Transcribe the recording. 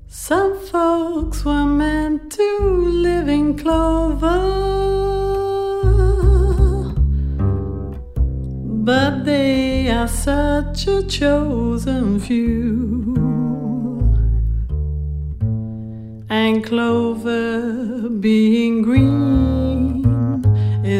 Some folks were meant to live in clover, but they are such a chosen few. And clover being green